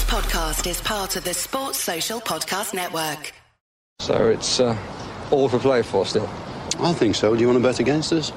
podcast is part of the Sports Social Podcast Network. So it's all to play for still? I think so. Do you want to bet against us?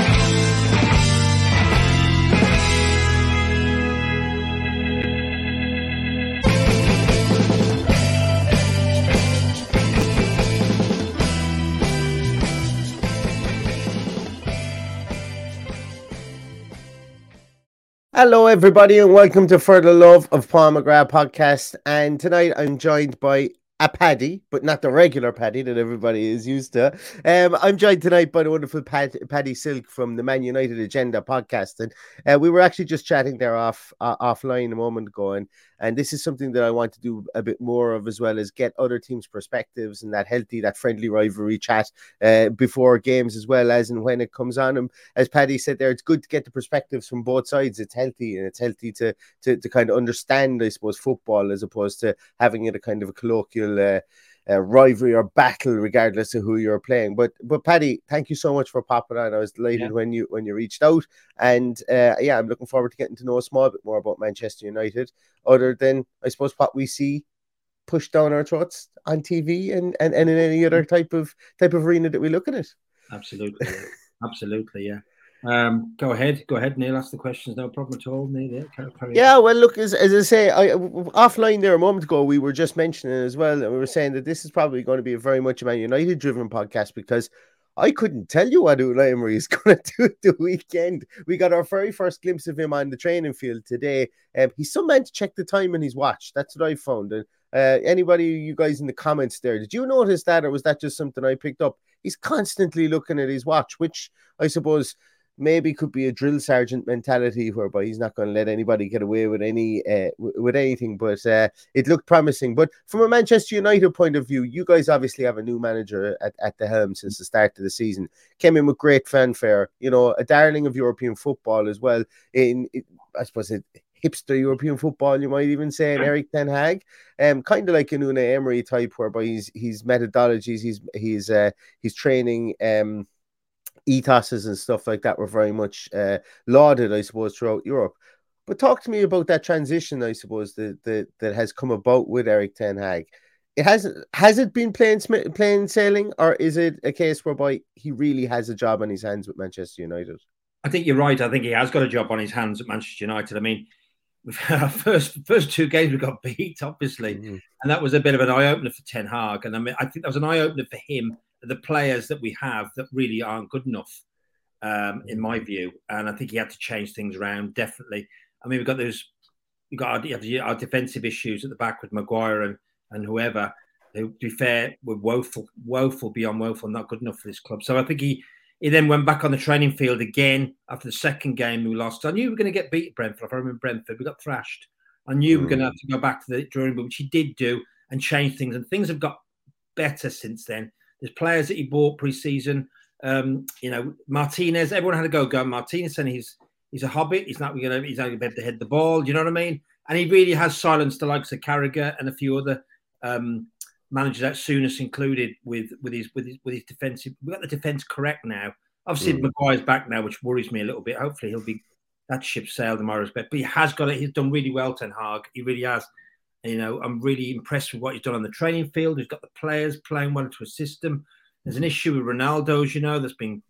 Hello, everybody, and welcome to For the Love of Paul McGrath podcast. And tonight I'm joined by a Paddy, but not the regular Paddy that everybody is used to. I'm joined tonight by the wonderful Paddy Silk from the Man United Agenda podcast. And we were actually just chatting there offline a moment ago. And this is something that I want to do a bit more of, as well as get other teams' perspectives and that friendly rivalry chat before games, as well as and when it comes on. And as Paddy said there, it's good to get the perspectives from both sides. It's healthy, and it's healthy to kind of understand, I suppose, football, as opposed to having it a kind of a colloquial rivalry or battle, regardless of who you're playing. But Paddy, thank you so much for popping on. I was delighted when you reached out, and I'm looking forward to getting to know a small bit more about Manchester United, other than, I suppose, what we see pushed down our throats on TV and in any other type of arena that we look at it. Absolutely, yeah. Go ahead, Neil. Ask the questions. No problem at all, Neil. Yeah, well, look, as I say, offline there a moment ago, we were just mentioning as well, and we were saying that this is probably going to be a very much a Man United driven podcast, because I couldn't tell you what Unai Emery is going to do at the weekend. We got our very first glimpse of him on the training field today. He's some man to check the time on his watch. That's what I found. And anybody, you guys in the comments there, did you notice that, or was that just something I picked up? He's constantly looking at his watch, which I suppose maybe could be a drill sergeant mentality, whereby he's not going to let anybody get away with anything. But it looked promising. But from a Manchester United point of view, you guys obviously have a new manager at the helm since the start of the season. Came in with great fanfare, a darling of European football as well. I suppose hipster European football, you might even say, and Erik ten Hag, kind of like an Unai Emery type, whereby his methodologies, his training, ethoses and stuff like that were very much lauded, I suppose, throughout Europe. But talk to me about that transition, I suppose, that has come about with Erik ten Hag. Has it been plain sailing, or is it a case whereby he really has a job on his hands with Manchester United? I think you're right. I think he has got a job on his hands at Manchester United. I mean, our first two games we got beat, obviously, and that was a bit of an eye-opener for Ten Hag. And I mean, I think that was an eye-opener for him, the players that we have that really aren't good enough, in my view. And I think he had to change things around, definitely. I mean, we've got our defensive issues at the back with Maguire and whoever, who, to be fair, were woeful beyond woeful, not good enough for this club. So I think he then went back on the training field again after the second game we lost. I knew we were going to get beat at Brentford. If I remember Brentford, we got thrashed. I knew we were going to have to go back to the drawing board, which he did do, and change things. And things have got better since then. There's players that he bought pre-season. Martinez, everyone had to go Martinez, and he's a hobbit. He's not going to be able to head the ball. You know what I mean? And he really has silenced the likes of Carragher and a few other managers, that Souness included, with his defensive. We've got the defense correct now. Obviously, Maguire's back now, which worries me a little bit. Hopefully, that ship sailed in my respect. But he has got it. He's done really well, Ten Hag. He really has. I'm really impressed with what he's done on the training field. He's got the players playing well into a system. There's an issue with Ronaldo, that's been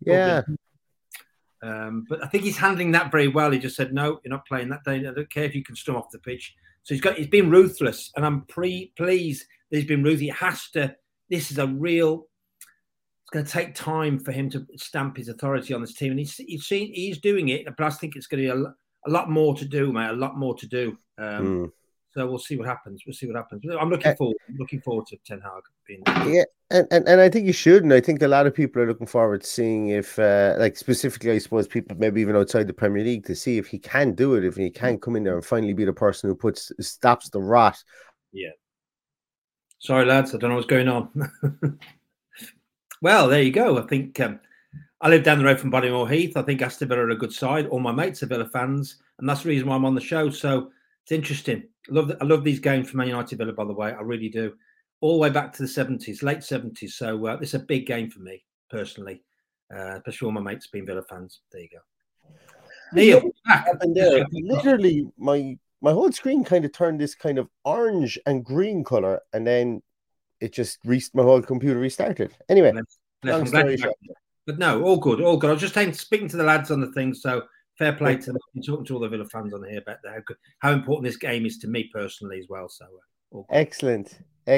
but I think he's handling that very well. He just said, "No, you're not playing that day. I don't care if you can storm off the pitch." So he's been ruthless, and I'm pleased that he's been ruthless. He has to. This is a real. It's going to take time for him to stamp his authority on this team, and he's doing it. But I think it's going to be a lot more to do, mate. A lot more to do. So we'll see what happens. I'm looking forward to Ten Hag being there. Yeah, and I think you should, and I think a lot of people are looking forward to seeing if, specifically, I suppose, people maybe even outside the Premier League, to see if he can do it, if he can come in there and finally be the person who stops the rot. Yeah. Sorry, lads, I don't know what's going on. Well, there you go. I think I live down the road from Bodymoor Heath. I think Aston Villa are a good side. All my mates are Villa fans, and that's the reason why I'm on the show. So it's interesting. I love these games from Man United Villa, by the way. I really do. All the way back to the 70s, late 70s. So it's a big game for me, personally. Especially all my mates being Villa fans. There you go. Neil, literally, my my whole screen kind of turned this kind of orange and green color, and then it just my whole computer restarted. Anyway, long story short. But no, all good, all good. I was just speaking to the lads on the thing, so fair play to them. I'm talking to all the Villa fans on here about how important this game is to me personally as well. So excellent.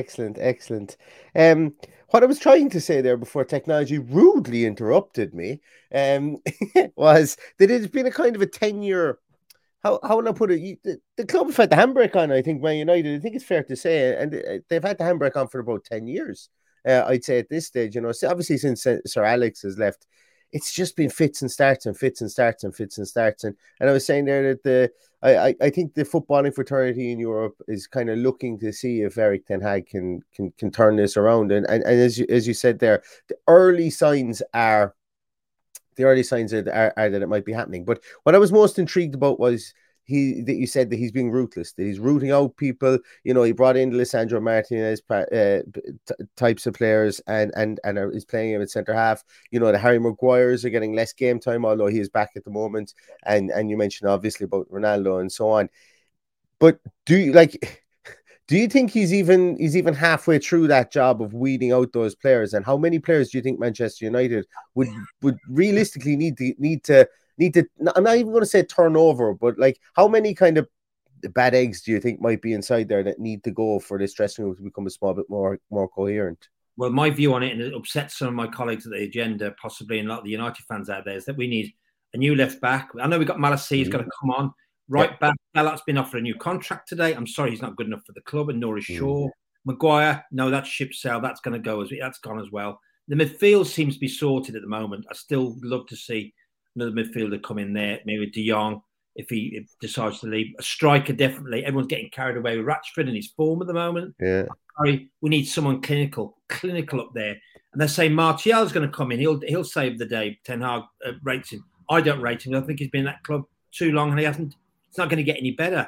What I was trying to say there before technology rudely interrupted me was that it's been a kind of a 10-year. How will I put it? The club have had the handbrake on, I think, Man United. I think it's fair to say, and they've had the handbrake on for about 10 years. I'd say at this stage, you know, so obviously since Sir Alex has left, it's just been fits and starts. And I was saying there that I think the footballing fraternity in Europe is kind of looking to see if Erik ten Hag can turn this around. And as you said there, the early signs are that it might be happening. But what I was most intrigued about was that you said that he's being ruthless, that he's rooting out people. You know, he brought in Lisandro Martinez types of players and is playing him at centre half. You know, the Harry Maguires are getting less game time, although he is back at the moment. And you mentioned obviously about Ronaldo and so on. But do you think he's even halfway through that job of weeding out those players? And how many players do you think Manchester United would realistically need to? I'm not even going to say turnover, but like how many kind of bad eggs do you think might be inside there that need to go for this dressing room to become a small bit more coherent? Well, my view on it, and it upsets some of my colleagues at the agenda, possibly, and a lot of the United fans out there, is that we need a new left back. I know we've got Malacia, he's got to come on. Right back, Bellat's been offered a new contract today. I'm sorry, he's not good enough for the club, and nor is Shaw. Maguire, no, that's ship sail. That's going to go that's gone as well. The midfield seems to be sorted at the moment. I still love to see another midfielder come in there, maybe De Jong, if he decides to leave. A striker, definitely. Everyone's getting carried away with Rashford in his form at the moment. Yeah. Sorry, we need someone clinical up there. And they're saying Martial's going to come in. He'll save the day. Ten Hag rates him. I don't rate him. I think he's been in that club too long, and it's not going to get any better.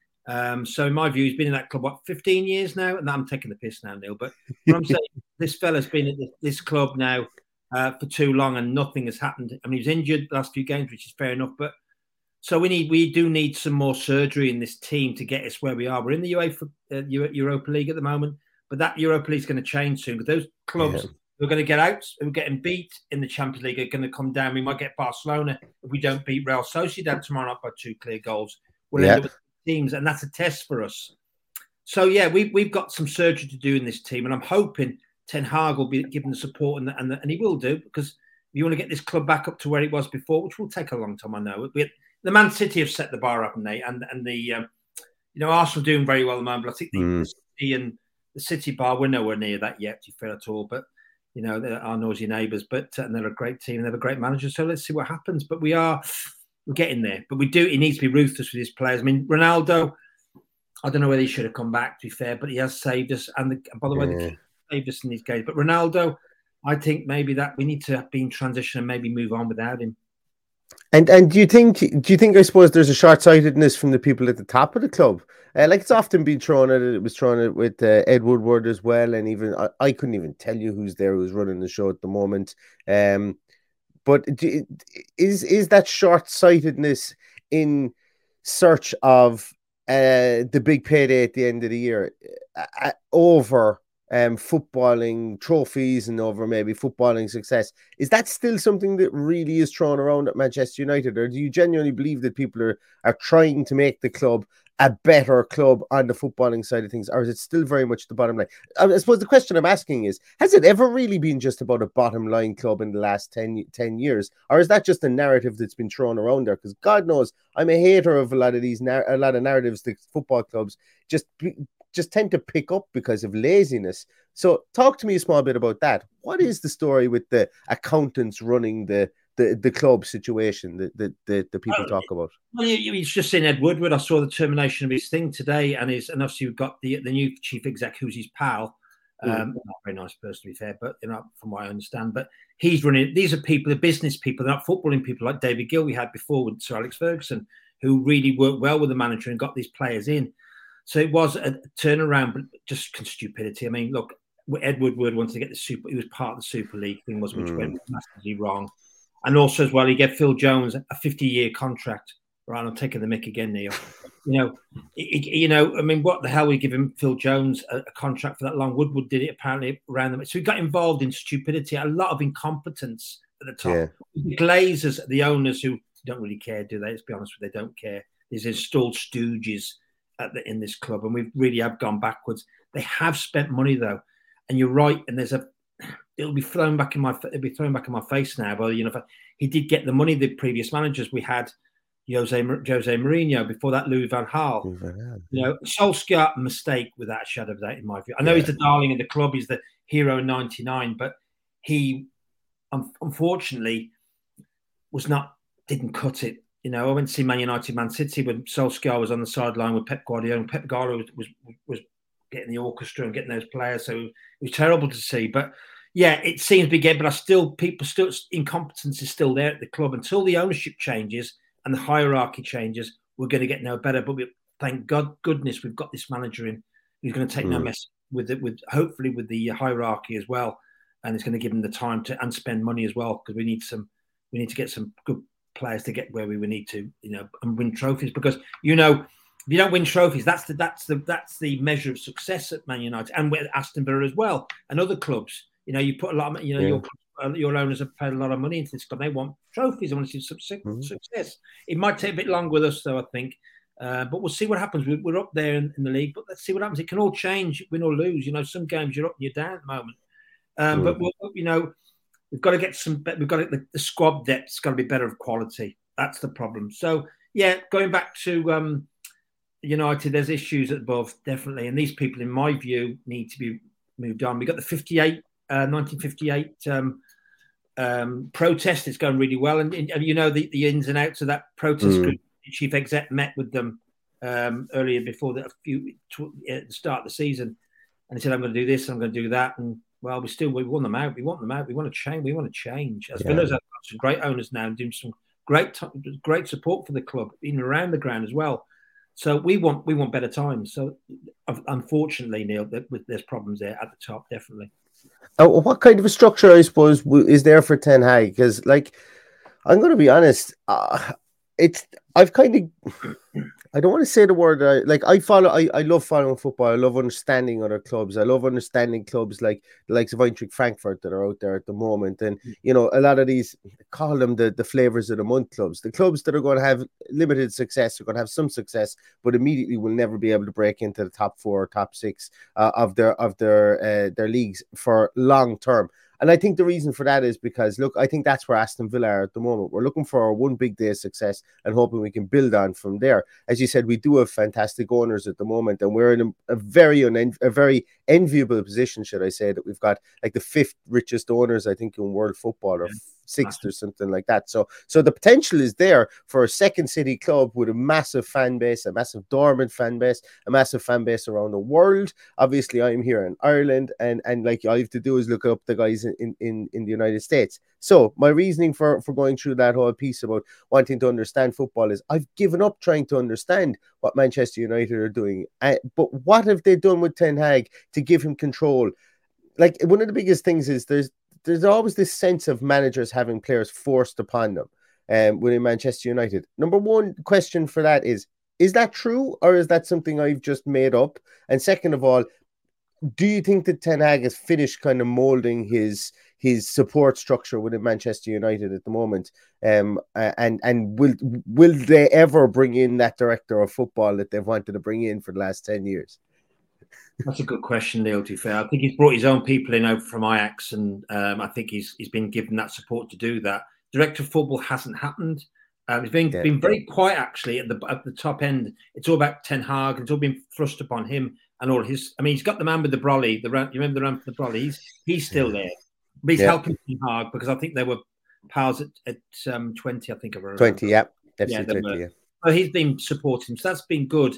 So in my view, he's been in that club, 15 years now? And I'm taking the piss now, Neil. But what I'm saying, this fella's been at this club now for too long, and nothing has happened. I mean, he was injured the last few games, which is fair enough. But so we do need some more surgery in this team to get us where we are. We're in the Europa League at the moment, but that Europa League is going to change soon, because those clubs who are going to get out, who are getting beat in the Champions League, are going to come down. We might get Barcelona if we don't beat Real Sociedad tomorrow night by 2 clear goals. We'll end up with teams, and that's a test for us. So yeah, we've got some surgery to do in this team, and I'm hoping Ten Hag will be given the support, and he will do, because you want to get this club back up to where it was before, which will take a long time. I know. The Man City have set the bar up, and the Arsenal doing very well at the moment. But I think the City and the City bar, we're nowhere near that yet, to be fair at all. But you know, they're our noisy neighbours. But and they're a great team, and they have a great manager. So let's see what happens. But we're getting there. But he needs to be ruthless with his players. I mean, Ronaldo, I don't know whether he should have come back, to be fair, but he has saved us. And by the way, the kid saved us in these games. But Ronaldo, I think maybe that we need to be in transition and maybe move on without him. And do you think I suppose there's a short-sightedness from the people at the top of the club? Like it's often been thrown at it. It was thrown at with Ed Woodward as well, and even I couldn't even tell you who's running the show at the moment. But is that short-sightedness in search of the big payday at the end of the year over footballing trophies and over maybe footballing success? Is that still something that really is thrown around at Manchester United, or do you genuinely believe that people are trying to make the club a better club on the footballing side of things, or is it still very much the bottom line? I suppose the question I'm asking is, has it ever really been just about a bottom line club in the last 10 years, or is that just a narrative that's been thrown around there? Because God knows I'm a hater of a lot of narratives that football clubs just tend to pick up because of laziness. So talk to me a small bit about that. What is the story with the accountants running the club situation that the people talk about? Well, he's just seen Ed Woodward. I saw the termination of his thing today, and obviously we've got the new chief exec, who's his pal. Not a very nice person, to be fair, but from what I understand. But he's running. These are people, the business people, they're not footballing people like David Gill we had before with Sir Alex Ferguson, who really worked well with the manager and got these players in. So it was a turnaround, but just stupidity. I mean, look, Ed Woodward wanted to get he was part of the Super League thing, which went massively wrong. And also as well, he gave Phil Jones a 50-year contract Right, I'm taking the mick again, Neil. I mean, what the hell we give him Phil Jones a contract for that long? Woodward did it apparently around them. So we got involved in stupidity, a lot of incompetence at the top. Yeah. The Glazers, the owners who don't really care, do they? Let's be honest with you, they don't care. These installed stooges in this club, and we really have gone backwards. They have spent money though, and you're right. And it'll be thrown back in my face now. But he did get the money. The previous managers we had. Jose Mourinho, before that Louis van Gaal. Solskjaer, mistake without a shadow of doubt in my view. I know he's the darling of the club, he's the hero in '99, but he unfortunately didn't cut it. I went to see Man United, Man City when Solskjaer was on the sideline with Pep Guardiola, and Pep Guardiola was getting the orchestra and getting those players, so it was terrible to see. But yeah, it seems to be getting, but incompetence is still there at the club until the ownership changes. And the hierarchy changes, we're going to get no better. But thank goodness we've got this manager in who's going to take no mess hopefully with the hierarchy as well, and it's going to give them the time to and spend money as well, because we need to get some good players to get where we need to, and win trophies. Because if you don't win trophies, that's the measure of success at Man United and with Aston Villa as well, and other clubs. You put a lot of your owners have paid a lot of money into this club. They want trophies. They want to see some success. It might take a bit longer with us, though, I think. But we'll see what happens. We're up there in the league, but let's see what happens. It can all change, win or lose. Some games you're up and you're down at the moment. But we've got to get the squad depth's got to be better of quality. That's the problem. So yeah, going back to United, there's issues above definitely, and these people, in my view, need to be moved on. We got the 1958 protest. It's going really well, and the ins and outs of that protest group. The chief exec met with them earlier before at the start of the season, and he said, "I'm going to do this, I'm going to do that." And well, we want them out. We want them out. We want to change. As Villa's have got some great owners now and doing some great support for the club, even around the ground as well. So we want better times. So unfortunately, Neil, there's problems there at the top, definitely. What kind of a structure, I suppose, is there for Ten Hag? Because, I'm going to be honest, I don't want to say the word. I love following football. I love understanding other clubs. I love understanding clubs like the likes of Eintracht Frankfurt that are out there at the moment. And, a lot of these, call them the flavors of the month clubs. The clubs that are going to have limited success are going to have some success, but immediately will never be able to break into the top 4 or top 6 of their leagues for long term. And I think the reason for that is because, look, I think that's where Aston Villa are at the moment. We're looking for one big day of success and hoping we can build on from there. As you said, we do have fantastic owners at the moment, and we're in a very enviable position, should I say, that we've got the 5th richest owners, I think, in world football, or 6th or something like that. So the potential is there for a second city club with a massive fan base, a massive dormant fan base, a massive fan base around the world. Obviously, I'm here in Ireland, and all I have to do is look up the guys in the United States. So my reasoning for going through that whole piece about wanting to understand football is I've given up trying to understand what Manchester United are doing. But what have they done with Ten Hag to give him control? One of the biggest things is there's always this sense of managers having players forced upon them within Manchester United. Number one question for that is that true, or is that something I've just made up? And second of all, do you think that Ten Hag has finished kind of molding his support structure within Manchester United at the moment? And will they ever bring in that director of football that they've wanted to bring in for the last 10 years? That's a good question, Neil, to be fair. I think he's brought his own people in over from Ajax, and I think he's been given that support to do that. Director of football hasn't happened. It's been very quiet, actually, at the top end. It's all about Ten Hag. It's all been thrust upon him and all his. I mean, he's got the man with the brolly. You remember the man with the brolly? He's still there. But he's helping Ten Hag because I think they were pals at 20, I think. 20, yeah. FC 20, yeah. So he's been supporting him. So that's been good.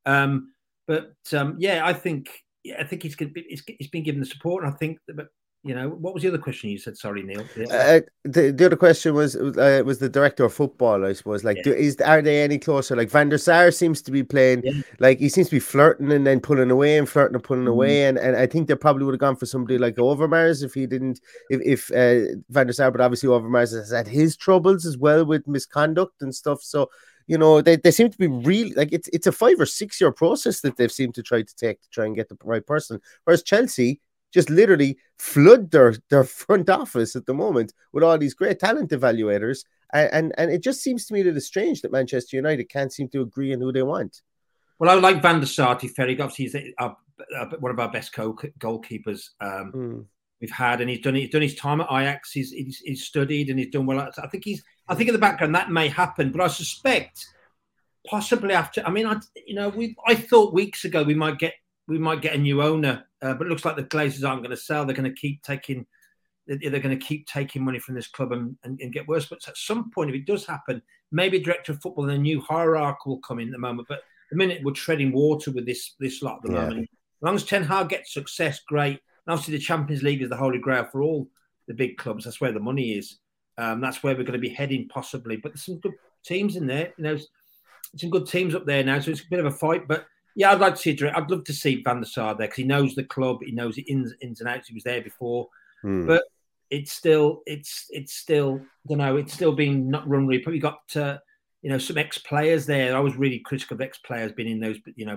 I think he's been given the support, and I think that, what was the other question you said? Sorry, Neil. The other question was the director of football, I suppose. Are they any closer? Van der Sar seems to be playing, he seems to be flirting and then pulling away and flirting and pulling away, and I think they probably would have gone for somebody like Overmars if Van der Sar, but obviously Overmars has had his troubles as well with misconduct and stuff. So you know, they seem to be really like it's a 5 or 6 year process that they've seemed to try and get the right person. Whereas Chelsea just literally flood their front office at the moment with all these great talent evaluators. And it just seems to me that it's strange that Manchester United can't seem to agree on who they want. Well, I like Van der Sar. Ferry, obviously, he's one of our best goalkeepers we've had, and he's done his time at Ajax. He's studied and he's done well. I think in the background that may happen, but I suspect possibly after. I mean, I thought weeks ago we might get a new owner, but it looks like the Glazers aren't going to sell. They're going to keep taking. They're going to keep taking money from this club and get worse. But at some point, if it does happen, maybe a director of football and a new hierarchy will come in at the moment. But the minute we're treading water with this lot at the moment. As long as Ten Hag gets success, great. And obviously, the Champions League is the holy grail for all the big clubs. That's where the money is. That's where we're going to be heading possibly. But there's some good teams in there. You know, some good teams up there now. So it's a bit of a fight. But yeah, I'd like to see. I'd love to see Van der Sar there because he knows the club. He knows the ins and outs. He was there before. But it's still, I don't know. It's still being not run really. Probably got some ex-players there. I was really critical of ex-players being in those,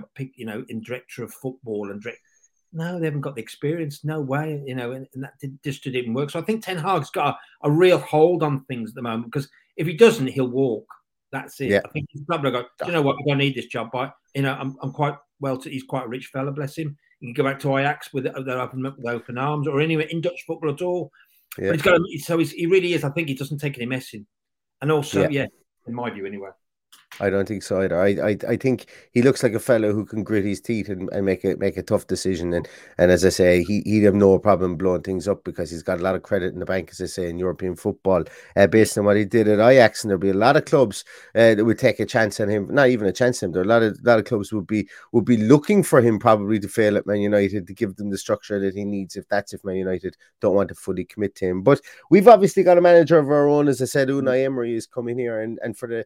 in director of football and no, they haven't got the experience. No way, and that just didn't work. So I think Ten Hag's got a real hold on things at the moment because if he doesn't, he'll walk. That's it. Yeah. I think he's probably go. Do you know what? I don't need this job, but I'm quite well. He's quite a rich fella, bless him. He can go back to Ajax with open arms, or anywhere in Dutch football at all. Yeah. But he really is. I think he doesn't take any messing, and also, in my view, anyway. I don't think so either. I think he looks like a fellow who can grit his teeth and make a tough decision. And as I say, he'd have no problem blowing things up because he's got a lot of credit in the bank, as I say, in European football, based on what he did at Ajax. And there'll be a lot of clubs that would take a chance on him. Not even a chance on him. There are a lot of clubs would be looking for him probably to fail at Man United to give them the structure that he needs if Man United don't want to fully commit to him. But we've obviously got a manager of our own, as I said. Unai Emery is coming here, and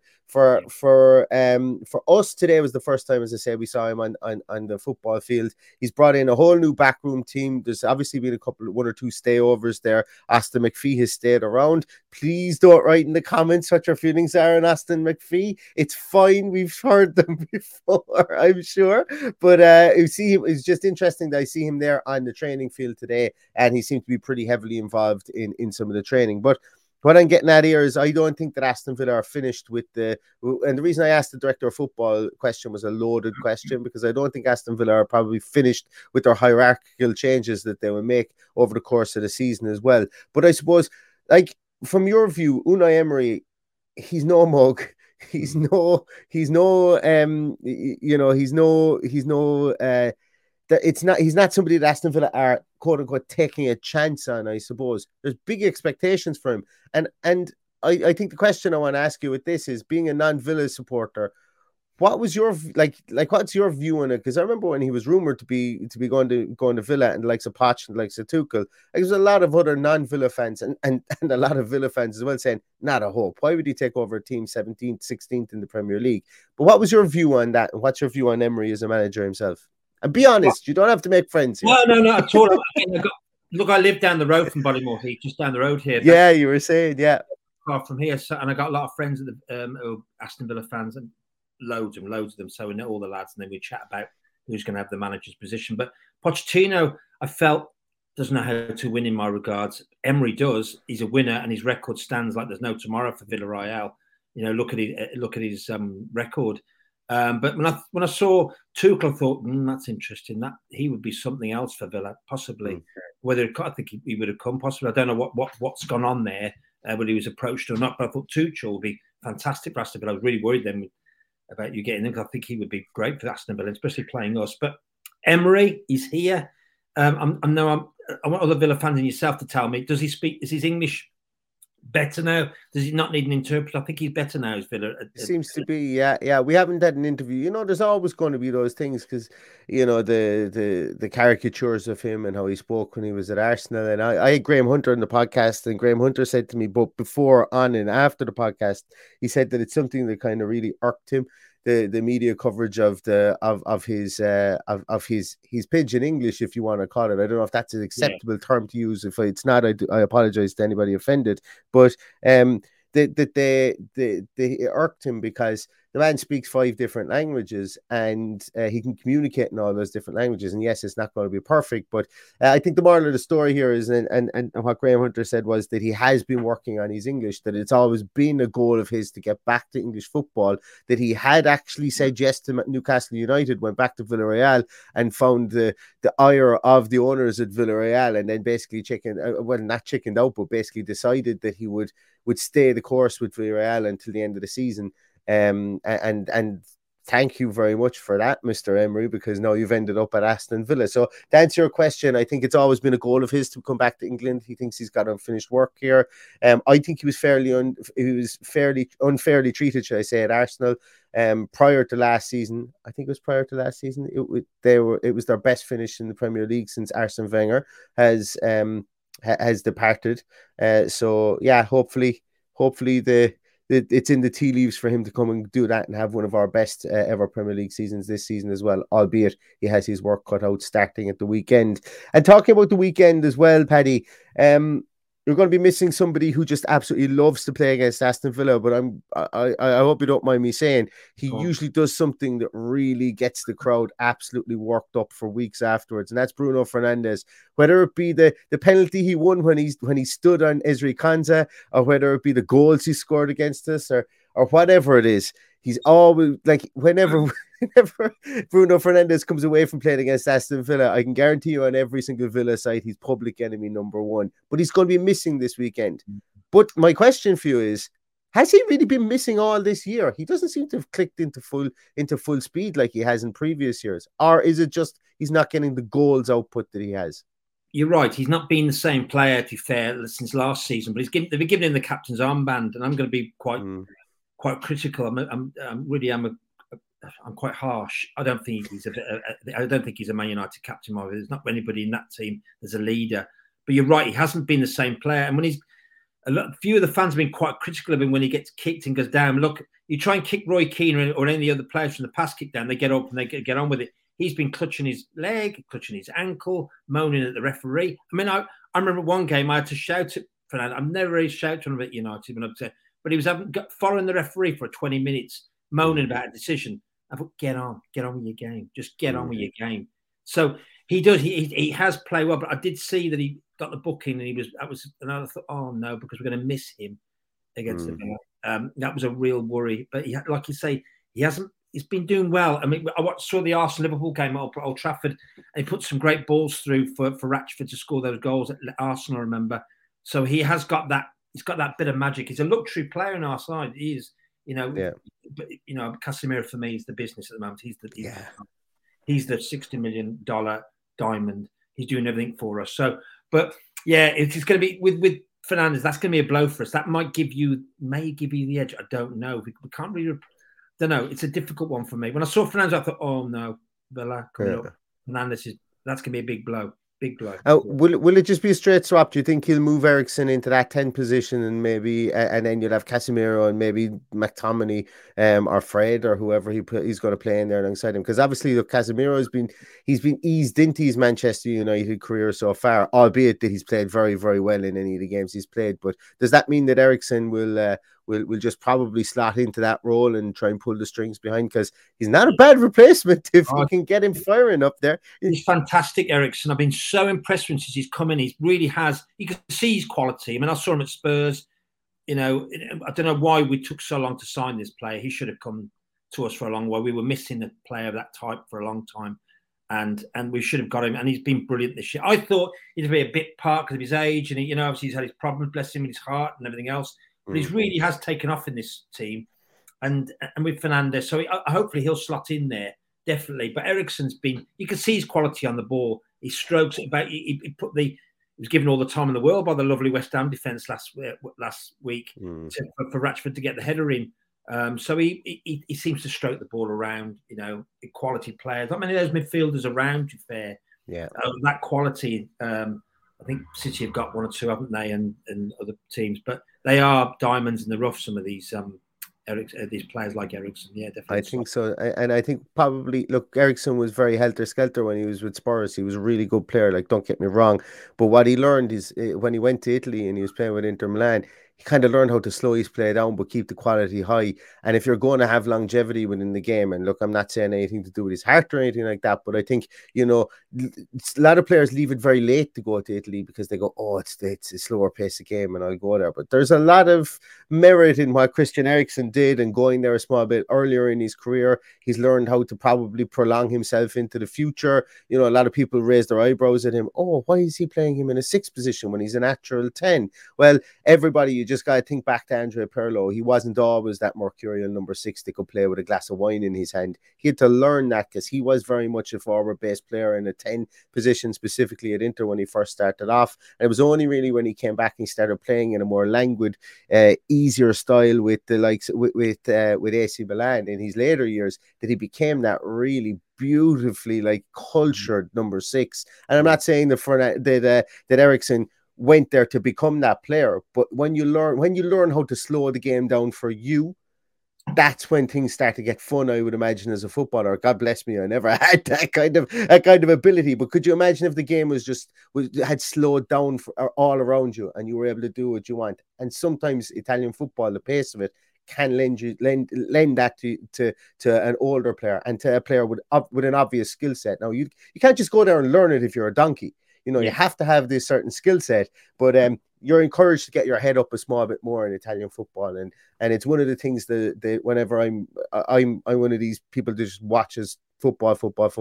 for us today was the first time, as I say, we saw him on the football field. He's brought in a whole new backroom team. There's obviously been one or two stayovers there. Austin McPhee has stayed around. Please don't write in the comments what your feelings are on Austin McPhee. It's fine. We've heard them before, I'm sure. But you see him. It's just interesting that I see him there on the training field today, and he seemed to be pretty heavily involved in some of the training. But what I'm getting at here is I don't think that Aston Villa are finished with and the reason I asked the director of football question was a loaded question because I don't think Aston Villa are probably finished with their hierarchical changes that they will make over the course of the season as well. But I suppose, like, from your view, Unai Emery, he's no mug. He's no he's not somebody that Aston Villa are quote unquote taking a chance on. I suppose there's big expectations for him, and I think the question I want to ask you with this is, being a non-Villa supporter, what was your what's your view on it? Because I remember when he was rumored to be going to Villa and the likes of Poch and the likes of Tuchel, there's a lot of other non-Villa fans and a lot of Villa fans as well saying not a hope. Why would he take over a team 17th, 16th in the Premier League? But what was your view on that? And what's your view on Emery as a manager himself? And be honest, you don't have to make friends here. No, at all. Look, I live down the road from Bodymoor Heath, just down the road here. Yeah, you were saying, yeah. Far from here, and I got a lot of friends who are Aston Villa fans, and loads of them. So we know all the lads, and then we chat about who's going to have the manager's position. But Pochettino, I felt, doesn't know how to win in my regards. Emery does. He's a winner, and his record stands like there's no tomorrow for Villarreal. Look at his record. But when I saw Tuchel, I thought that's interesting. That he would be something else for Villa, possibly. I think he would have come, possibly. I don't know what's gone on there, whether he was approached or not. But I thought Tuchel would be fantastic for Aston Villa. I was really worried then about you getting him, because I think he would be great for Aston Villa, especially playing us. But Emery, he's here. I want other Villa fans and yourself to tell me: does he speak? Is his English better now? Does he not need an interpreter? I think he's better now as Villa. Seems to be, yeah. We haven't had an interview. There's always going to be those things because, the caricatures of him and how he spoke when he was at Arsenal. And I had Graham Hunter on the podcast, and Graham Hunter said to me, both before, on, and after the podcast, he said that it's something that kind of really irked him. The media coverage of his pidgin English, if you want to call it. I don't know if that's an acceptable term to use. If it's not, I apologize to anybody offended. But they irked him because the man speaks 5 different languages, and he can communicate in all those different languages. And yes, it's not going to be perfect, but I think the moral of the story here is, and what Graham Hunter said was that he has been working on his English, that it's always been a goal of his to get back to English football, that he had actually said yes to Newcastle United, went back to Villarreal and found the ire of the owners at Villarreal, and then basically not chickened out, but basically decided that he would stay the course with Villarreal until the end of the season. And thank you very much for that, Mr. Emery, because now you've ended up at Aston Villa. So to answer your question, I think it's always been a goal of his to come back to England. He thinks he's got unfinished work here. I think he was fairly unfairly treated, should I say, at Arsenal. Prior to last season, I think it was prior to last season, it was their best finish in the Premier League since Arsene Wenger has departed. So yeah, hopefully it's in the tea leaves for him to come and do that and have one of our best ever Premier League seasons this season as well, albeit he has his work cut out starting at the weekend. And talking about the weekend as well, Paddy, you're going to be missing somebody who just absolutely loves to play against Aston Villa, but I hope you don't mind me saying he usually does something that really gets the crowd absolutely worked up for weeks afterwards, and that's Bruno Fernandes. Whether it be the penalty he won when he stood on Ezri Konsa, or whether it be the goals he scored against us, or whatever it is, he's always like whenever Bruno Fernandes comes away from playing against Aston Villa, I can guarantee you on every single Villa site, he's public enemy number 1. But he's going to be missing this weekend. But my question for you is, has he really been missing all this year? He doesn't seem to have clicked into full speed like he has in previous years. Or is it just he's not getting the goals output that he has? You're right. He's not been the same player, to be fair, since last season. But they've been giving him the captain's armband, and I'm going to be quite critical. I'm quite harsh. I don't think he's a Man United captain. There's not anybody in that team. There's a leader, but you're right. He hasn't been the same player. And when a few of the fans have been quite critical of him when he gets kicked and goes down. Look, you try and kick Roy Keane or any of the other players from the pass kick down, they get up and they get on with it. He's been clutching his leg, clutching his ankle, moaning at the referee. I mean, I remember one game I had to shout at Fernandes. I've never really shouted at him at United when I'm upset, but he was following the referee for 20 minutes, moaning about a decision. I thought, get on with your game. Just get on with your game. So he does. He has played well, but I did see that he got the booking, and and I thought, oh no, because we're going to miss him against the Villa. That was a real worry. But like you say, he's been doing well. I mean, I saw the Arsenal-Liverpool game at Old Trafford, and he put some great balls through for Rashford to score those goals at Arsenal, remember. So he has got that. He's got that bit of magic. He's a luxury player on our side. He is. But Casemiro for me is the business at the moment. He's the $60 million diamond. He's doing everything for us. So, but yeah, it's going to be with Fernandes. That's going to be a blow for us. That may give you the edge. I don't know. We can't really. Don't know. It's a difficult one for me. When I saw Fernandes, I thought, oh no, Villa coming up. Fernandes that's going to be a big blow. Big blow. Will it just be a straight swap? Do you think he'll move Eriksen into that 10 position and maybe, and then you'll have Casemiro and maybe McTominay or Fred or whoever he's going to play in there alongside him? Because obviously, look, Casemiro he's been eased into his Manchester United career so far, albeit that he's played very, very well in any of the games he's played. But does that mean that Eriksen will just probably slot into that role and try and pull the strings behind? Because he's not a bad replacement if you can get him firing up there. He's fantastic, Eriksen. I've been so impressed since he's come in. He really has. You can see his quality. I mean, I saw him at Spurs. I don't know why we took so long to sign this player. He should have come to us for a long while. We were missing a player of that type for a long time. And we should have got him. And he's been brilliant this year. I thought he'd be a bit part because of his age. And, obviously he's had his problems, bless him, in his heart and everything else. But he really has taken off in this team, and with Fernandes, so hopefully he'll slot in there definitely. But Eriksen's you can see his quality on the ball. He strokes it about. He was given all the time in the world by the lovely West Ham defence last week for Rashford to get the header in. So he seems to stroke the ball around. Quality players. Not many of those midfielders around. To be fair, that quality. I think City have got one or two, haven't they, and other teams, but they are diamonds in the rough. Some of these these players like Eriksen, yeah, definitely. I think so, and I think probably look, Eriksen was very helter-skelter when he was with Spurs. He was a really good player, like, don't get me wrong, but what he learned is when he went to Italy and he was playing with Inter Milan, he kind of learned how to slow his play down but keep the quality high. And if you're going to have longevity within the game, and look, I'm not saying anything to do with his heart or anything like that, but I think, you know, a lot of players leave it very late to go to Italy because they go, oh, it's a slower pace of game and I'll go there. But there's a lot of merit in what Christian Eriksen did and going there a small bit earlier in his career. He's learned how to probably prolong himself into the future. You know, a lot of people raise their eyebrows at him. Oh, why is he playing him in a 6th position when he's a natural 10? Well, everybody, you just got to think back to Andre Pirlo. He wasn't always that mercurial number 6 that could play with a glass of wine in his hand. He had to learn that because he was very much a forward-based player in a 10 position, specifically at Inter when he first started off. And it was only really when he came back and he started playing in a more languid, easier style with the likes with AC Milan in his later years that he became that really beautifully like cultured number 6. And I'm not saying that Eriksen went there to become that player, but when you learn how to slow the game down for you, that's when things start to get fun, I would imagine, as a footballer. God bless me, I never had that kind of ability. But could you imagine if the game had slowed down all around you and you were able to do what you want? And sometimes Italian football, the pace of it, can lend that to an older player and to a player with an obvious skill set. Now you can't just go there and learn it if you're a donkey. You know, you have to have this certain skill set, but you're encouraged to get your head up a small bit more in Italian football, and it's one of the things that whenever I'm one of these people that just watches football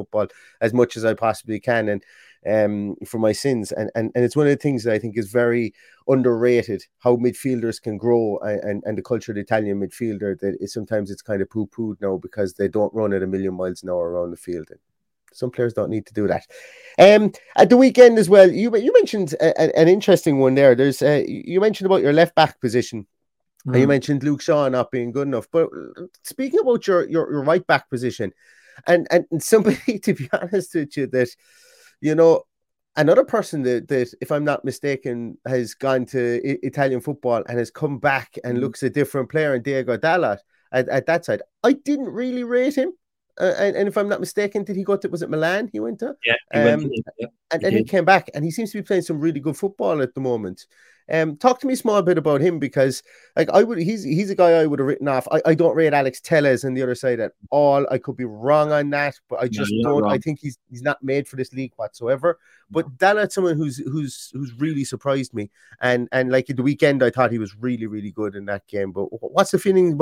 as much as I possibly can, and for my sins, and it's one of the things that I think is very underrated, how midfielders can grow, and the culture of the Italian midfielder, that sometimes it's kind of poo-pooed now because they don't run at 1,000,000 miles an hour around the field. And some players don't need to do that. At the weekend as well, you mentioned an interesting one there. There's you mentioned about your left back position, and you mentioned Luke Shaw not being good enough. But speaking about your right back position, and somebody, to be honest with you, that, you know, another person that if I'm not mistaken has gone to Italian football and has come back and looks a different player, and Diego Dalot at that side. I didn't really rate him. And if I'm not mistaken, did he go to, was it Milan he went to? Yeah, he went to, yeah, and then he came back, and he seems to be playing some really good football at the moment. Talk to me a small bit about him, because like he's a guy I would have written off. I don't rate Alex Telles on the other side at all. I could be wrong on that, but I just don't. I think he's not made for this league whatsoever. But Dalot's someone who's really surprised me, and like at the weekend, I thought he was really, really good in that game. But what's the feelings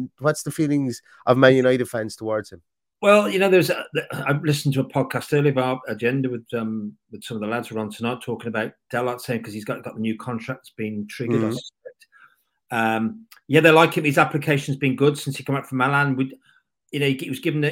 of Man United fans towards him? Well, you know, I've listened to a podcast earlier about Agenda with some of the lads who are on tonight talking about Dalot, saying because he's got the new contracts being triggered. I suspect. Yeah, they like him. His application's been good since he came out from Milan. He was given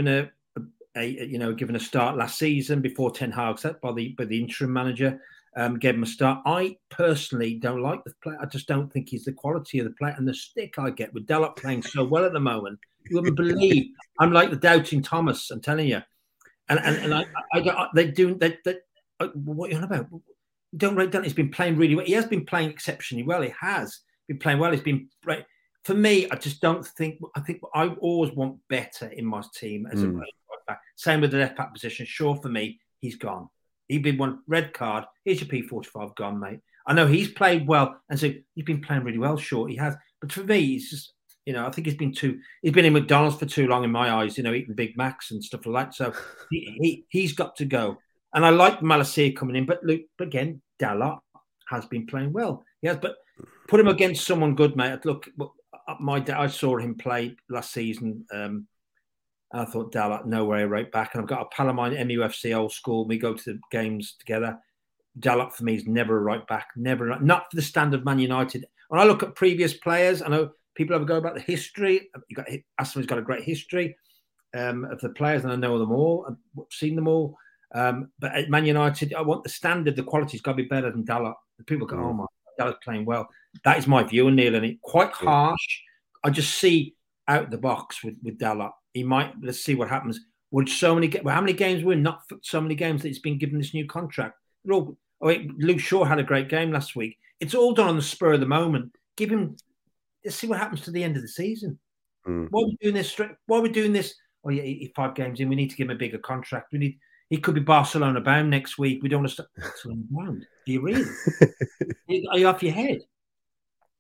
a start last season before Ten Hag set by the interim manager. Gave him a start. I personally don't like the player. I just don't think he's the quality of the player, and the stick I get with Dalot playing so well at the moment. You wouldn't believe. I'm like the doubting Thomas. I'm telling you, and they do that. What are you on about? Don't rate Dalot. He's been playing really well. He has been playing exceptionally well. He has been playing well. He's been right. For me, I just don't think. I think I always want better in my team as a right back. Same with the left back position. Sure, for me, he's gone. He'd been one red card. Here's your P45 gone, mate. I know he's played well, and so he's been playing really well. Sure, he has. But for me, he's just. I think he's been in McDonald's for too long in my eyes, eating Big Macs and stuff like that. So he's got to go. And I like Malacia coming in, but again, Dalot has been playing well. He has, but put him against someone good, mate. Look, I saw him play last season. I thought Dalot, no way, right back. And I've got a pal of mine, MUFC old school. We go to the games together. Dalot for me is never a right back, not for the standard Man United. When I look at previous players, I know people have a go about the history. Aston's got a great history of the players, and I know them all. I've seen them all. But at Man United, I want the standard, the quality's got to be better than Dalot. People go, oh my, Dalot's playing well. That is my view, Neil, and it's quite harsh. I just see out the box with Dalot. He might. Let's see what happens. How many games were not so many games that he's been given this new contract? Luke Shaw had a great game last week. It's all done on the spur of the moment. Give him. Let's see what happens to the end of the season. Why are we doing this? Why are we doing this? Oh yeah, 5 games in. We need to give him a bigger contract. He could be Barcelona bound next week. We don't want to start Barcelona bound. Do you really? Are you off your head?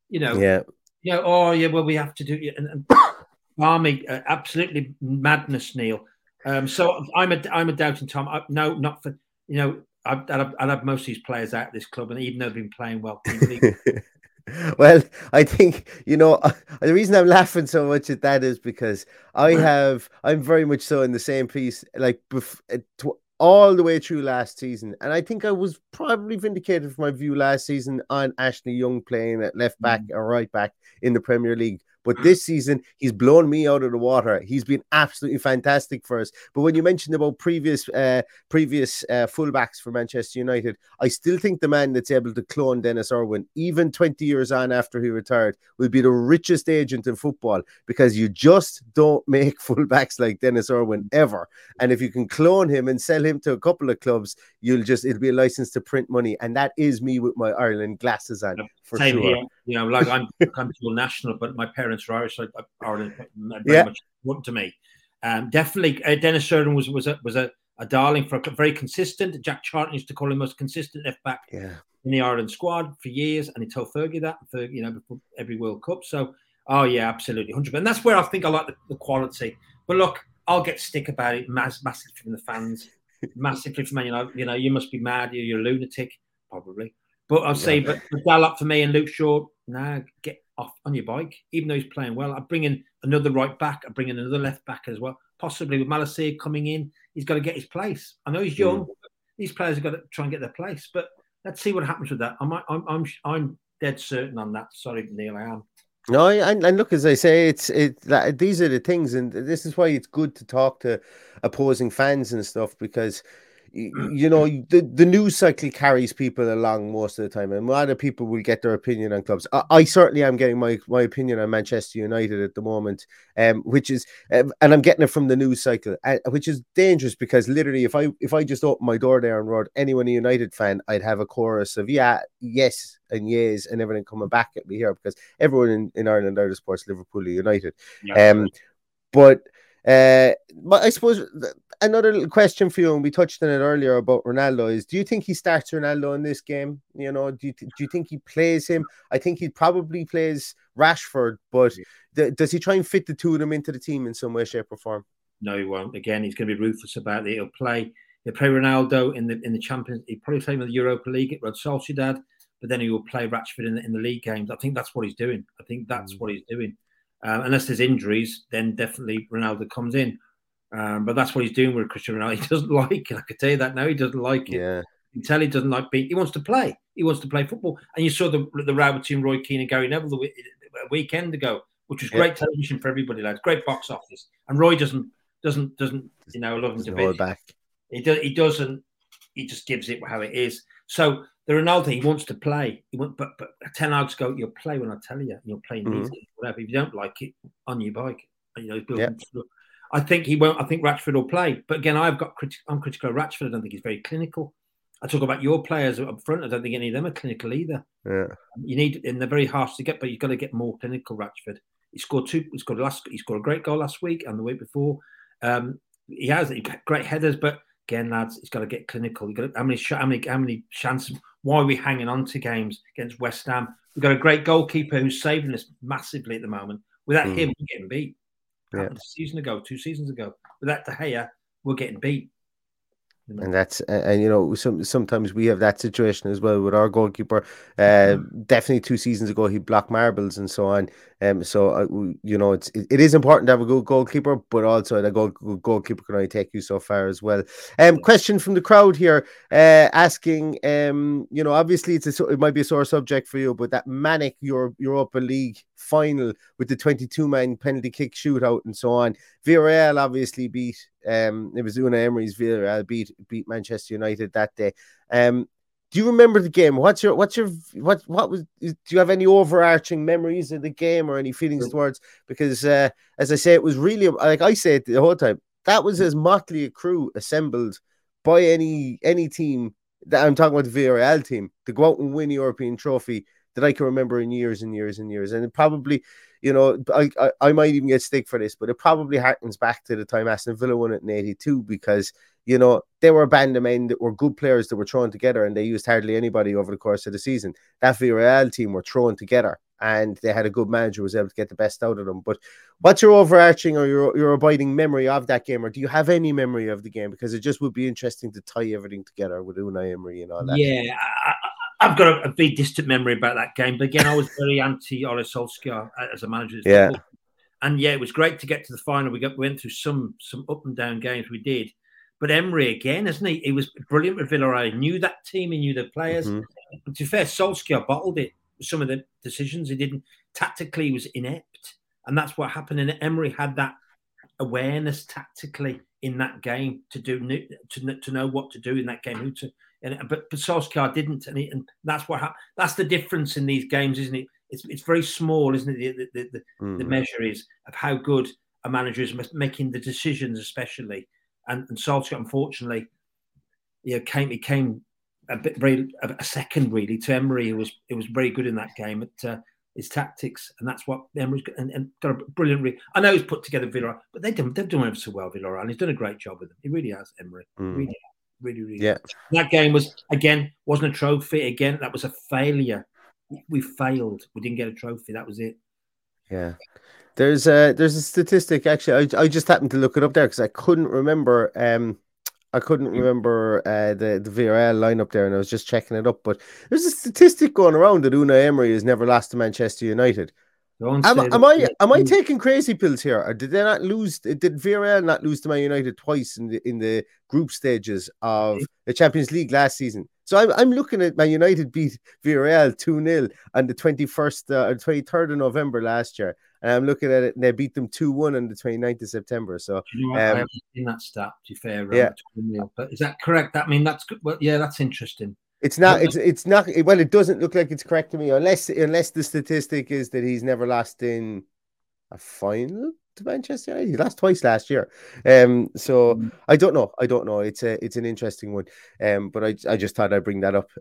Yeah. Oh yeah, well we have to do it. And Barmy, absolutely madness, Neil. So I'm a doubting Tom. No, not for I'd have most of these players out of this club, and even though they've been playing well. Well, I think, the reason I'm laughing so much at that is because I'm very much so in the same piece, like all the way through last season. And I think I was probably vindicated for my view last season on Ashley Young playing at left back or right back in the Premier League. But this season, he's blown me out of the water. He's been absolutely fantastic for us. But when you mentioned about previous fullbacks for Manchester United, I still think the man that's able to clone Dennis Irwin, even 20 years on after he retired, will be the richest agent in football, because you just don't make fullbacks like Dennis Irwin ever. And if you can clone him and sell him to a couple of clubs, it'll be a license to print money. And that is me with my Ireland glasses on. For Same sure. Here, like I'm dual national, but my parents are Irish, so Ireland very much important to me. Definitely, Dennis Irwin was a darling, for very consistent. Jack Charlton used to call him most consistent left back in the Ireland squad for years, and he told Fergie that, before every World Cup. So, absolutely, 100%. And that's where I think I like the quality. But look, I'll get stick about it massively from the fans, massively from Man United. You must be mad. You're a lunatic, probably. But I'll say, but Dalot for me and Luke Shaw, get off on your bike, even though he's playing well. I bring in another right back. I bring in another left back as well. Possibly with Malacia coming in, he's got to get his place. I know he's young. But these players have got to try and get their place. But let's see what happens with that. I'm dead certain on that. Sorry, Neil, I am. No, and look, as I say, these are the things, and this is why it's good to talk to opposing fans and stuff, because the news cycle carries people along most of the time, and a lot of people will get their opinion on clubs. I certainly am getting my opinion on Manchester United at the moment, which is, and I'm getting it from the news cycle, which is dangerous, because literally, if I just opened my door there and wrote anyone a United fan, I'd have a chorus of yes and yes and everything coming back at me here, because everyone in Ireland, Irish sports, Liverpool United. But I suppose another little question for you, and we touched on it earlier about Ronaldo, is: do you think he starts Ronaldo in this game? Do you think he plays him? I think he probably plays Rashford, but does he try and fit the two of them into the team in some way, shape, or form? No, he won't. Again, he's going to be ruthless about it. He'll play Ronaldo in the Champions. He'll probably play him in the Europa League at Real Sociedad, but then he will play Rashford in the league games. I think that's what he's doing. Unless there's injuries, then definitely Ronaldo comes in. But that's what he's doing with Cristiano Ronaldo. He doesn't like it. I can tell you that now. He doesn't like it. Yeah. You can tell he doesn't like being. He wants to play. He wants to play football. And you saw the row between Roy Keane and Gary Neville a weekend ago, which was great television for everybody, lads. Great box office. And Roy doesn't love him to bits. Back. He doesn't. He just gives it how it is. So the Ronaldo, he wants to play. But Ten Hag's go, you'll play when I tell you. You'll play in these games, whatever. If you don't like it, on your bike. I think he won't. I think Rashford will play. But again, I'm critical of Rashford. I don't think he's very clinical. I talk about your players up front. I don't think any of them are clinical either. Yeah. You need, and they're very harsh to get, but you've got to get more clinical. Rashford. He scored a great goal last week and the week before. He has great headers, but again, lads, he's got to get clinical. How many chances? Why are we hanging on to games against West Ham? We've got a great goalkeeper who's saving us massively at the moment. Without him, we're getting beat. Two seasons ago. Without De Gea, we're getting beat. And that's sometimes we have that situation as well with our goalkeeper. Definitely 2 seasons ago he blocked marbles and so on. It is important to have a good goalkeeper, but also a good goalkeeper can only take you so far as well. Question from the crowd here, asking, obviously it might be a sore subject for you, but that manic Europa League final with the 22-man penalty kick shootout and so on. Villarreal obviously beat. It was Unai Emery's Villarreal beat Manchester United that day. Do you remember the game? Do you have any overarching memories of the game or any feelings towards? Because as I say, it was really, like I say it the whole time, that was as motley a crew assembled by any team. That I'm talking about the Villarreal team to go out and win a European trophy that I can remember in years and years and years. And it probably, I might even get stick for this, but it probably harkens back to the time Aston Villa won it in 82, because, they were a band of men that were good players that were thrown together, and they used hardly anybody over the course of the season. That Villarreal team were thrown together and they had a good manager who was able to get the best out of them. But what's your overarching or your abiding memory of that game, or do you have any memory of the game? Because it just would be interesting to tie everything together with Unai Emery and all that. Yeah, I've got a very distant memory about that game. But again, I was very anti-Ole Solskjaer as a manager. Yeah. And yeah, it was great to get to the final. We went through some up and down games. We did. But Emery again, isn't he? He was brilliant with Villarreal. He knew that team. He knew the players. Mm-hmm. But to be fair, Solskjaer bottled it. Some of the decisions he didn't. Tactically, he was inept. And that's what happened. And Emery had that awareness tactically in that game to know what to do in that game. But Solskjaer didn't. And that's what happened. That's the difference in these games, isn't it? It's very small, isn't it? The measure is of how good a manager is making the decisions, especially. And Solskjaer, unfortunately, came a second really to Emery, who was very good in that game at his tactics, and that's what Emery's got, and got a brilliant. I know he's put together Villarreal, but they've done ever so well, Villarreal, and he's done a great job with them. He really has, Emery. Really. Yeah. That game wasn't a trophy. Again, that was a failure. We failed. We didn't get a trophy. That was it. Yeah. There's a statistic, actually. I just happened to look it up there because I couldn't remember the Villarreal lineup there, and I was just checking it up. But there's a statistic going around that Unai Emery has never lost to Manchester United. Am I taking crazy pills here, or did they not lose? Did Villarreal not lose to Man United twice in the group stages of the Champions League last season? So I'm looking at Man United beat Villarreal 2-0 on the 23rd of November last year, and I'm looking at it, and they beat them 2-1 on the 29th of September. So I haven't seen that stat. To be fair, yeah. But is that correct? I mean, that's good. Well, yeah, that's interesting. It's not. It's not. Well, it doesn't look like it's correct to me, unless the statistic is that he's never lost in a final to Manchester United. He lost twice last year. So I don't know. It's an interesting one. But I just thought I'd bring that up.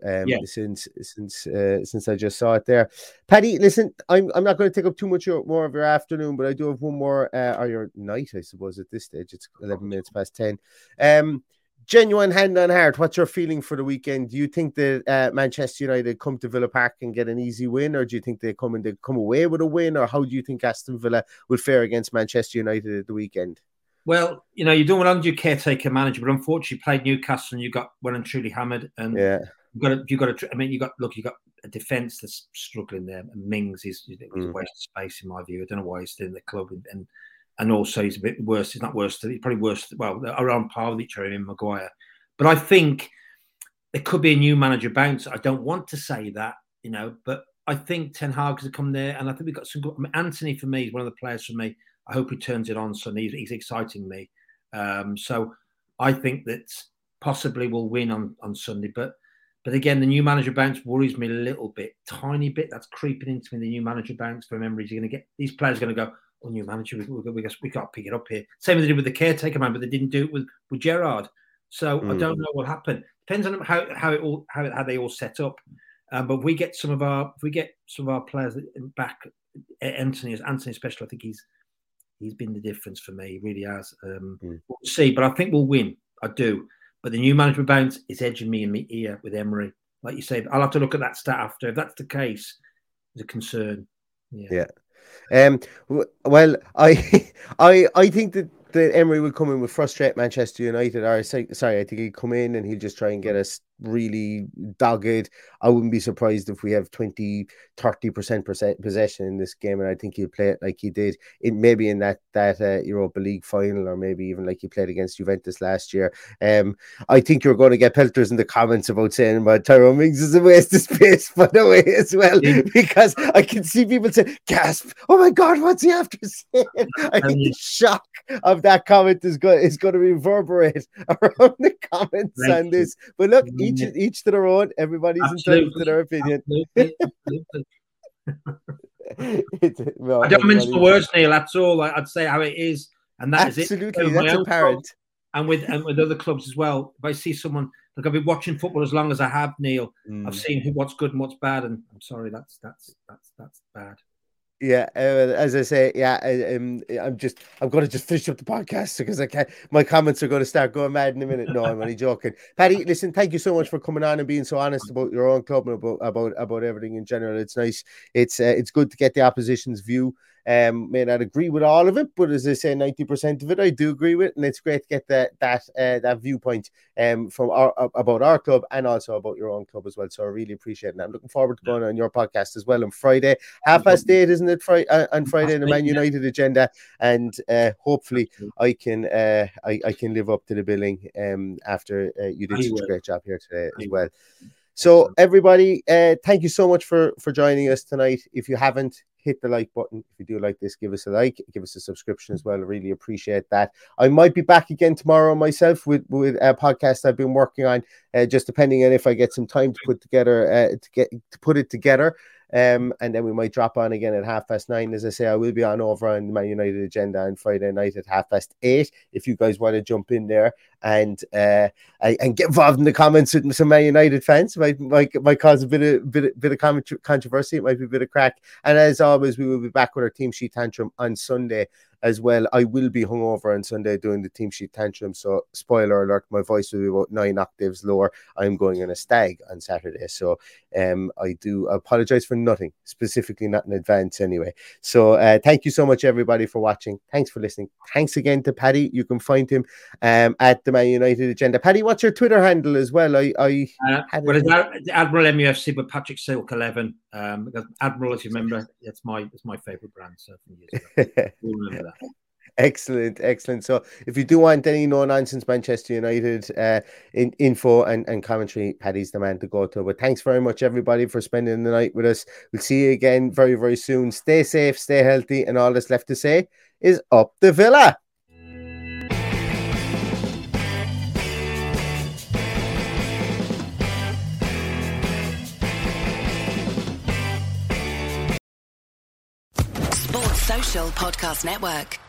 Since I just saw it there. Paddy, listen, I'm not going to take up too much more of your afternoon, but I do have one more or your night, I suppose. At this stage, it's 11 minutes past 10. Genuine hand on heart, what's your feeling for the weekend? Do you think that Manchester United come to Villa Park and get an easy win, or do you think they come away with a win, or how do you think Aston Villa will fare against Manchester United at the weekend? Well, you don't want to do caretaker manager, but unfortunately, you played Newcastle and you got well and truly hammered. And you got a defence that's struggling there. And Mings is a waste of space in my view. I don't know why he's still in the club, and also he's a bit worse. He's not worse. He's probably worse. Well, around par with each other in Maguire. But I think there could be a new manager bounce. I don't want to say that, but I think Ten Hag has come there, and I think we've got some good. Anthony, for me, is one of the players for me. I hope he turns it on Sunday. He's exciting me. So I think that possibly we'll win on Sunday. But again, the new manager bounce worries me a little bit, tiny bit. That's creeping into me. The new manager bounce for Emery. You're going to get these players are going to go. Oh, new manager, we got to pick it up here. Same as they did with the caretaker man, but they didn't do it with Gerrard. So I don't know what will happen. Depends on how they all set up. But if we get some of our players back, Anthony especially, I think he's been the difference for me. He really has. We'll see, but I think we'll win. I do. But the new management bounce is edging me in my ear with Emery. Like you said, I'll have to look at that stat after. If that's the case, it's a concern. Yeah. Well, I think that Emery will come in with frustrate Manchester United. Or sorry, I think he'll come in and he'll just try and get us really dogged. I wouldn't be surprised if we have 20-30% possession in this game, and I think he'll play it like he did maybe in that Europa League final, or maybe even like he played against Juventus last year. I think you're going to get pelters in the comments about saying Tyrone Mings is a waste of space, by the way, as well, because I can see people say, gasp, oh my God, what's he after saying? I think the shock of that comment is going to reverberate around the comments on this. But look, each to their own. Everybody's entitled to their opinion. I don't mince the words, Neil. That's all. I'd say how it is, and that is it. Absolutely, that's apparent. And with other clubs as well. If I see someone, look, I've been watching football as long as I have, Neil. I've seen what's good and what's bad, and I'm sorry, that's bad. Yeah, as I say, yeah, I'm going to just finish up the podcast because I can't. My comments are going to start going mad in a minute. No, I'm only joking. Paddy, listen, thank you so much for coming on and being so honest about your own club and about everything in general. It's nice. It's good to get the opposition's view. May not agree with all of it, but as I say, 90% of it I do agree with, and it's great to get that viewpoint from about our club and also about your own club as well. So I really appreciate it. And I'm looking forward to going on your podcast as well on Friday, 8:30, isn't it? On Friday, the Man United agenda, and hopefully I can live up to the billing after you did such a great job here today as well. So everybody, thank you so much for joining us tonight. If you haven't, hit the like button. If you do like this, give us a like, give us a subscription as well. I really appreciate that. I might be back again tomorrow myself with a podcast I've been working on, just depending on if I get some time to put it together. And then we might drop on again at 9:30. As I say, I will be on over on the Man United agenda on Friday night at 8:30. If you guys want to jump in there and get involved in the comments with some Man United fans, might cause a bit of controversy. It might be a bit of crack. And as always, we will be back with our team sheet tantrum on Sunday as well. I will be hungover on Sunday doing the team sheet tantrum, so spoiler alert, my voice will be about 9 octaves lower. I'm going on a stag on Saturday, so I do apologize for nothing, specifically not in advance anyway. So thank you so much everybody for watching. Thanks for listening. Thanks again to Paddy. You can find him at the Man United agenda. Paddy, what's your Twitter handle as well? It's Admiral MUFC, but Patrick Silk 11. Because Admiral, if you remember, it's my favorite brand. So from years ago. We'll remember that. Excellent. So if you do want any no-nonsense Manchester United info and commentary, Paddy's the man to go to. But thanks very much, everybody, for spending the night with us. We'll see you again very, very soon. Stay safe, stay healthy, and all that's left to say is up the Villa. Sports Social Podcast Network.